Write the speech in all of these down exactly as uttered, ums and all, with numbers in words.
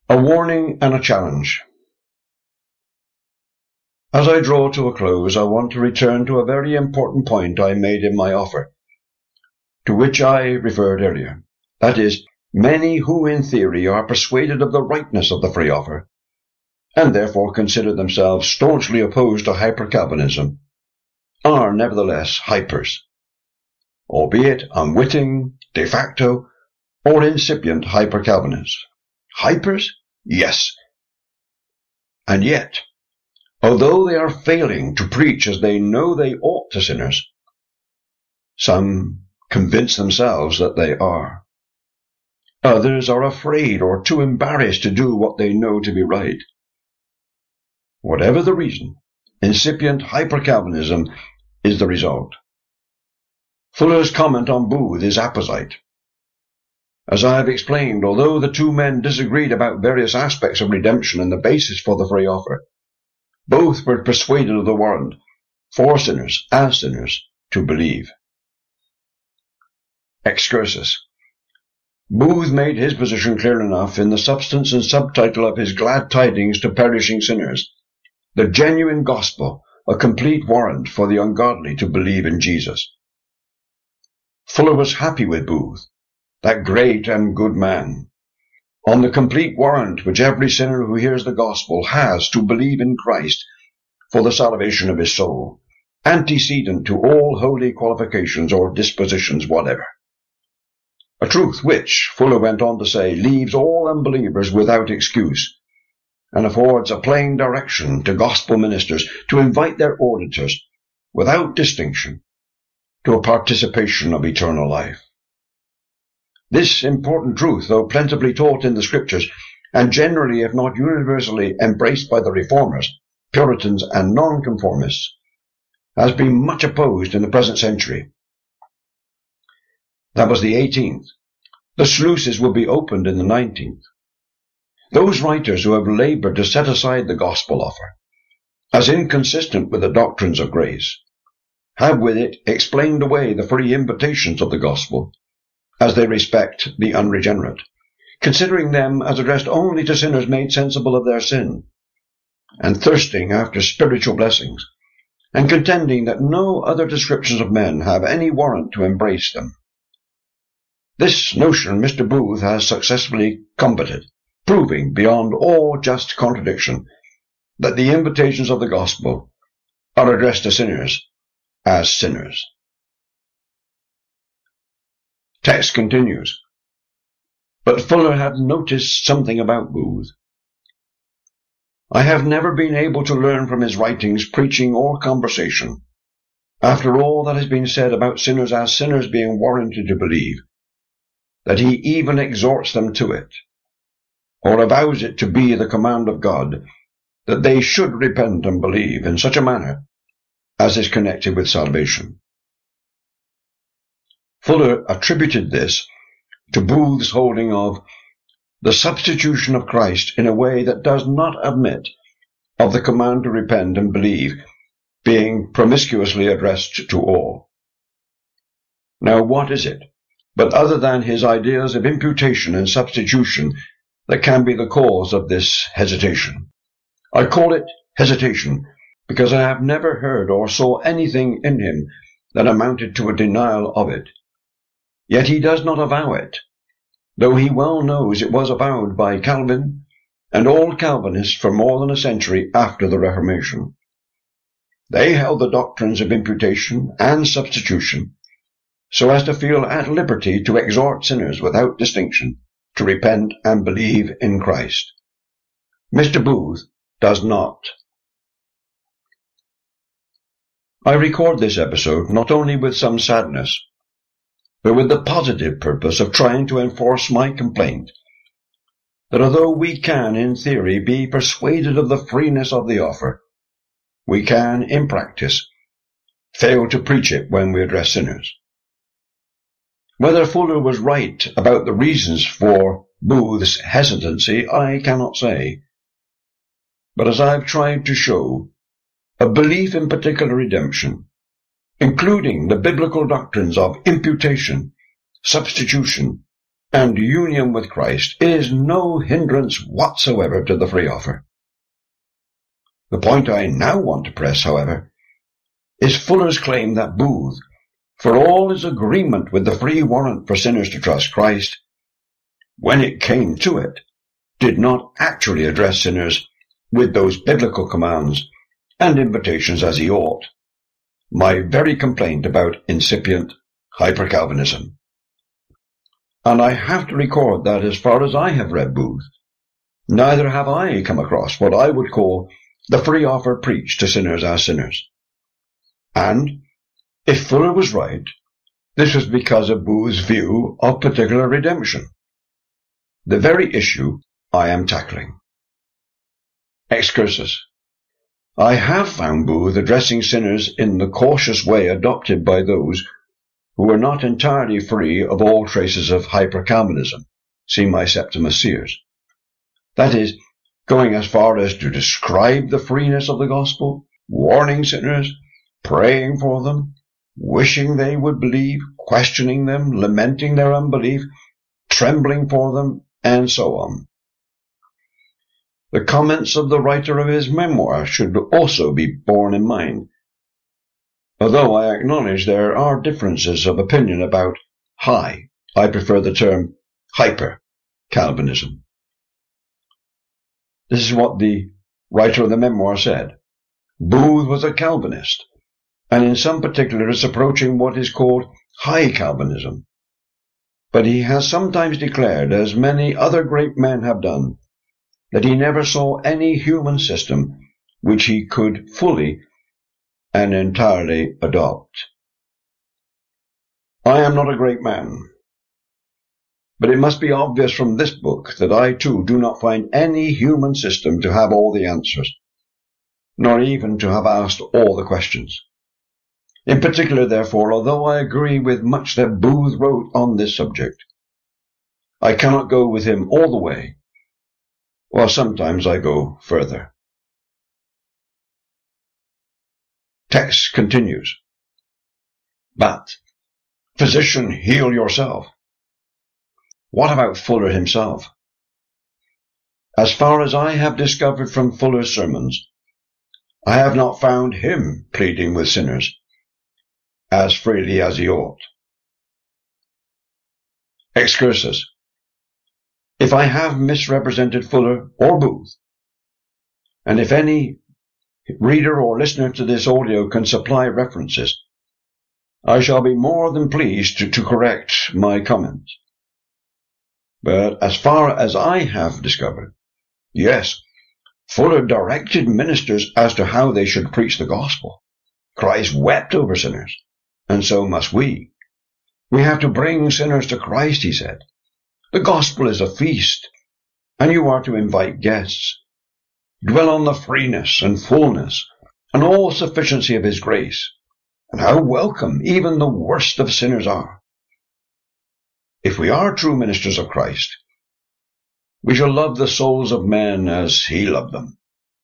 A warning and a challenge. As I draw to a close, I want to return to a very important point I made in my offer, to which I referred earlier. That is, many who in theory are persuaded of the rightness of the free offer, and therefore consider themselves staunchly opposed to hyper-Calvinism, are nevertheless hypers, albeit unwitting, de facto, or incipient hyper-Calvinists. Hypers? Yes. And yet, although they are failing to preach as they know they ought to sinners, some convince themselves that they are. Others are afraid or too embarrassed to do what they know to be right. Whatever the reason, incipient hyper-Calvinism is the result. Fuller's comment on Booth is apposite. As I have explained, although the two men disagreed about various aspects of redemption and the basis for the free offer, both were persuaded of the warrant for sinners, as sinners, to believe. Excursus. Booth made his position clear enough in the substance and subtitle of his Glad Tidings to Perishing Sinners, the genuine gospel, a complete warrant for the ungodly to believe in Jesus. Fuller was happy with Booth, that great and good man, on the complete warrant which every sinner who hears the gospel has to believe in Christ for the salvation of his soul, antecedent to all holy qualifications or dispositions whatever. A truth which, Fuller went on to say, leaves all unbelievers without excuse, and affords a plain direction to gospel ministers to invite their auditors, without distinction, to a participation of eternal life. This important truth, though plentifully taught in the Scriptures, and generally, if not universally, embraced by the Reformers, Puritans, and Nonconformists, has been much opposed in the present century. That was the eighteenth. The sluices will be opened in the nineteenth. Those writers who have labored to set aside the gospel offer, as inconsistent with the doctrines of grace, have with it explained away the free invitations of the gospel, as they respect the unregenerate, considering them as addressed only to sinners made sensible of their sin, and thirsting after spiritual blessings, and contending that no other descriptions of men have any warrant to embrace them. This notion Mister Booth has successfully combated, proving beyond all just contradiction that the invitations of the gospel are addressed to sinners as sinners. Text continues. But Fuller had noticed something about Booth. I have never been able to learn from his writings, preaching, or conversation, after all that has been said about sinners as sinners being warranted to believe, that he even exhorts them to it, or avows it to be the command of God, that they should repent and believe in such a manner as is connected with salvation. Fuller attributed this to Booth's holding of the substitution of Christ in a way that does not admit of the command to repent and believe being promiscuously addressed to all. Now, what is it, but other than his ideas of imputation and substitution, that can be the cause of this hesitation? I call it hesitation because I have never heard or saw anything in him that amounted to a denial of it. Yet he does not avow it, though he well knows it was avowed by Calvin and all Calvinists for more than a century after the Reformation. They held the doctrines of imputation and substitution so as to feel at liberty to exhort sinners without distinction to repent and believe in Christ. Mister Booth does not. I record this episode not only with some sadness, but with the positive purpose of trying to enforce my complaint that although we can, in theory, be persuaded of the freeness of the offer, we can, in practice, fail to preach it when we address sinners. Whether Fuller was right about the reasons for Booth's hesitancy, I cannot say. But as I have tried to show, a belief in particular redemption, including the biblical doctrines of imputation, substitution, and union with Christ is no hindrance whatsoever to the free offer. The point I now want to press, however, is Fuller's claim that Booth, for all his agreement with the free warrant for sinners to trust Christ, when it came to it, did not actually address sinners with those biblical commands and invitations as he ought. My very complaint about incipient hyper-Calvinism. And I have to record that as far as I have read Booth, neither have I come across what I would call the free offer preached to sinners as sinners. And, if Fuller was right, this was because of Booth's view of particular redemption, the very issue I am tackling. Excursus. I have found Booth addressing sinners in the cautious way adopted by those who were not entirely free of all traces of hyper-Calvinism, see my Septimus Seers. That is, going as far as to describe the freeness of the gospel, warning sinners, praying for them, wishing they would believe, questioning them, lamenting their unbelief, trembling for them, and so on. The comments of the writer of his memoir should also be borne in mind, although I acknowledge there are differences of opinion about high, I prefer the term hyper-Calvinism. This is what the writer of the memoir said. Booth was a Calvinist, and in some particular is approaching what is called high Calvinism. But he has sometimes declared, as many other great men have done, that he never saw any human system which he could fully and entirely adopt. I am not a great man, but it must be obvious from this book that I too do not find any human system to have all the answers, nor even to have asked all the questions. In particular, therefore, although I agree with much that Booth wrote on this subject, I cannot go with him all the way, while sometimes I go further. Text continues. But, physician, heal yourself. What about Fuller himself? As far as I have discovered from Fuller's sermons, I have not found him pleading with sinners as freely as he ought. Excursus. If I have misrepresented Fuller or Booth, and if any reader or listener to this audio can supply references, I shall be more than pleased to, to correct my comments. But as far as I have discovered, yes, Fuller directed ministers as to how they should preach the gospel. Christ wept over sinners, and so must we. We have to bring sinners to Christ, he said. The gospel is a feast, and you are to invite guests. Dwell on the freeness and fullness and all sufficiency of his grace, and how welcome even the worst of sinners are. If we are true ministers of Christ, we shall love the souls of men as he loved them.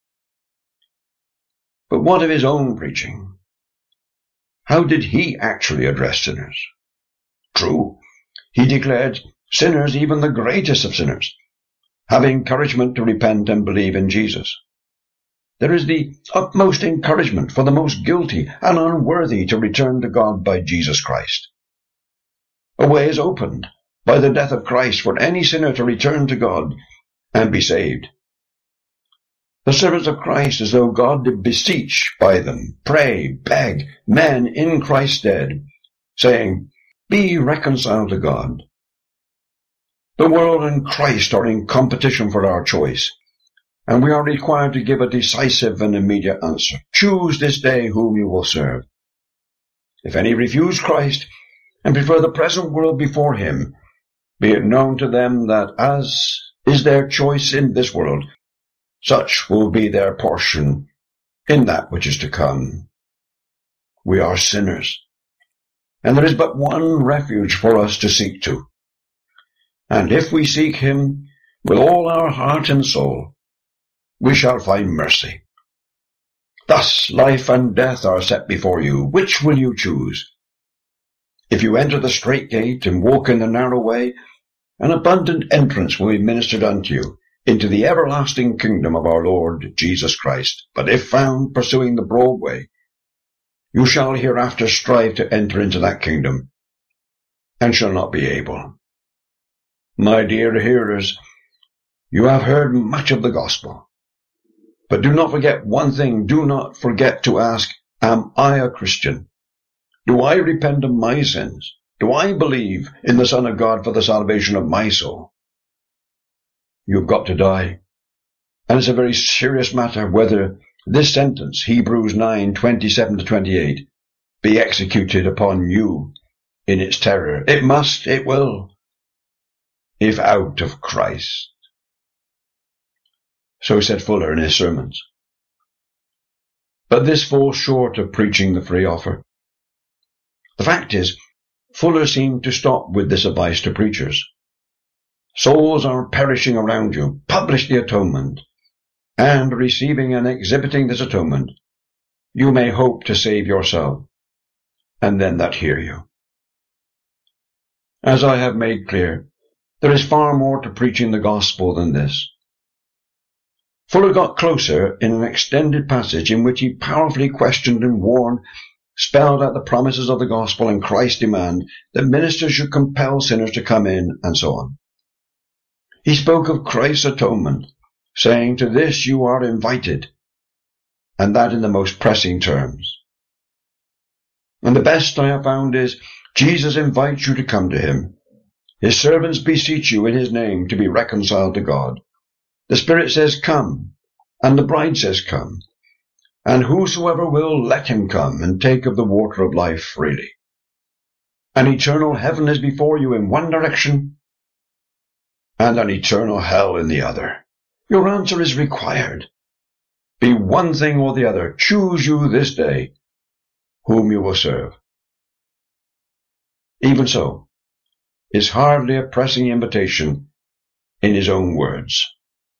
But what of his own preaching? How did he actually address sinners? True, he declared sinners, even the greatest of sinners, have encouragement to repent and believe in Jesus. There is the utmost encouragement for the most guilty and unworthy to return to God by Jesus Christ. A way is opened by the death of Christ for any sinner to return to God and be saved. The servants of Christ, as though God did beseech by them, pray, beg, men in Christ's stead, saying, be reconciled to God. The world and Christ are in competition for our choice, and we are required to give a decisive and immediate answer. Choose this day whom you will serve. If any refuse Christ and prefer the present world before him, be it known to them that as is their choice in this world, such will be their portion in that which is to come. We are sinners, and there is but one refuge for us to seek to. And if we seek him with all our heart and soul, we shall find mercy. Thus life and death are set before you. Which will you choose? If you enter the strait gate and walk in the narrow way, an abundant entrance will be ministered unto you into the everlasting kingdom of our Lord Jesus Christ. But if found pursuing the broad way, you shall hereafter strive to enter into that kingdom, and shall not be able. My dear hearers, you have heard much of the gospel. But do not forget one thing. Do not forget to ask, am I a Christian? Do I repent of my sins? Do I believe in the Son of God for the salvation of my soul? You've got to die. And it's a very serious matter whether this sentence, Hebrews nine, twenty-seven to twenty-eight, be executed upon you in its terror. It must, it will, if out of Christ. So said Fuller in his sermons. But this falls short of preaching the free offer. The fact is, Fuller seemed to stop with this advice to preachers. Souls are perishing around you. Publish the atonement, and receiving and exhibiting this atonement, you may hope to save yourself, and them that hear you. As I have made clear, there is far more to preaching the gospel than this. Fuller got closer in an extended passage in which he powerfully questioned and warned, spelled out the promises of the gospel and Christ's demand that ministers should compel sinners to come in, and so on. He spoke of Christ's atonement, saying, to this you are invited, and that in the most pressing terms. And the best I have found is, Jesus invites you to come to him. His servants beseech you in his name to be reconciled to God. The Spirit says, come, and the bride says, come. And whosoever will, let him come and take of the water of life freely. An eternal heaven is before you in one direction, and an eternal hell in the other. Your answer is required. Be one thing or the other. Choose you this day whom you will serve. Even so, is hardly a pressing invitation in his own words.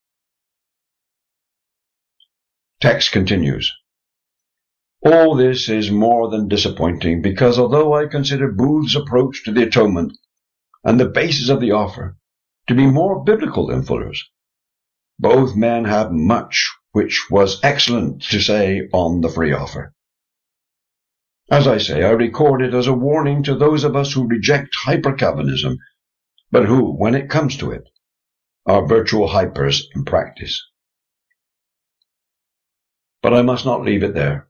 Text continues. All this is more than disappointing, because although I consider Booth's approach to the atonement and the basis of the offer to be more biblical than Fuller's, both men have much which was excellent to say on the free offer. As I say, I record it as a warning to those of us who reject hyper-Calvinism, but who, when it comes to it, are virtual hypers in practice. But I must not leave it there.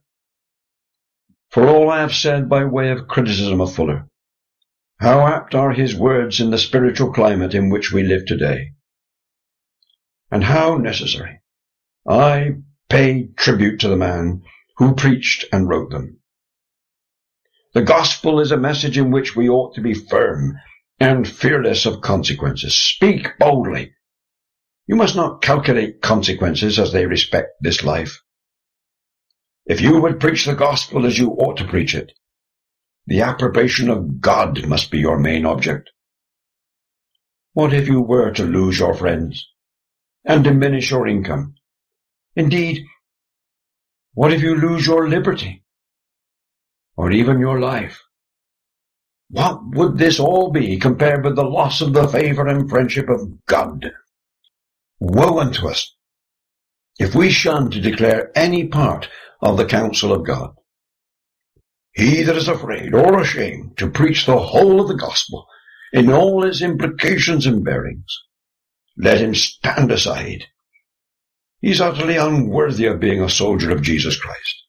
For all I have said by way of criticism of Fuller, how apt are his words in the spiritual climate in which we live today, and how necessary. I pay tribute to the man who preached and wrote them. The gospel is a message in which we ought to be firm and fearless of consequences. Speak boldly. You must not calculate consequences as they respect this life. If you would preach the gospel as you ought to preach it, the approbation of God must be your main object. What if you were to lose your friends and diminish your income? Indeed, what if you lose your liberty or even your life? What would this all be compared with the loss of the favor and friendship of God? Woe unto us if we shun to declare any part of the counsel of God. He that is afraid or ashamed to preach the whole of the gospel in all its implications and bearings, let him stand aside. He is utterly unworthy of being a soldier of Jesus Christ.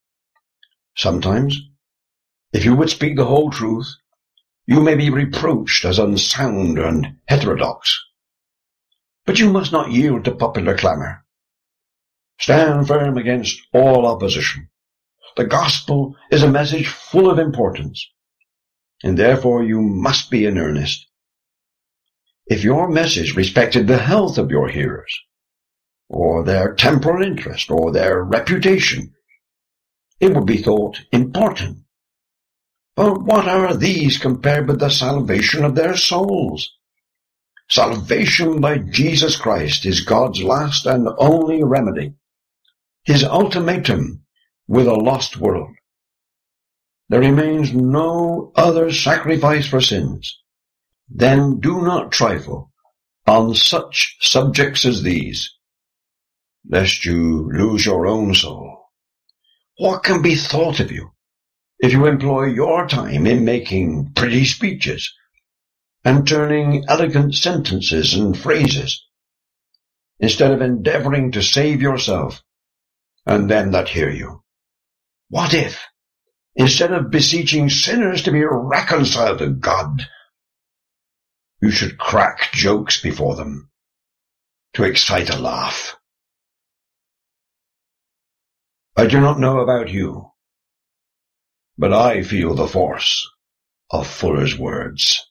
Sometimes, if you would speak the whole truth, you may be reproached as unsound and heterodox. But you must not yield to popular clamor. Stand firm against all opposition. The gospel is a message full of importance, and therefore you must be in earnest. If your message respected the health of your hearers, or their temporal interest, or their reputation, it would be thought important. But what are these compared with the salvation of their souls? Salvation by Jesus Christ is God's last and only remedy, his ultimatum with a lost world. There remains no other sacrifice for sins Then do not trifle on such subjects as these, lest you lose your own soul. What can be thought of you if you employ your time in making pretty speeches and turning elegant sentences and phrases, instead of endeavouring to save yourself and them that hear you? What if, instead of beseeching sinners to be reconciled to God, you should crack jokes before them to excite a laugh? I do not know about you, but I feel the force of Fuller's words.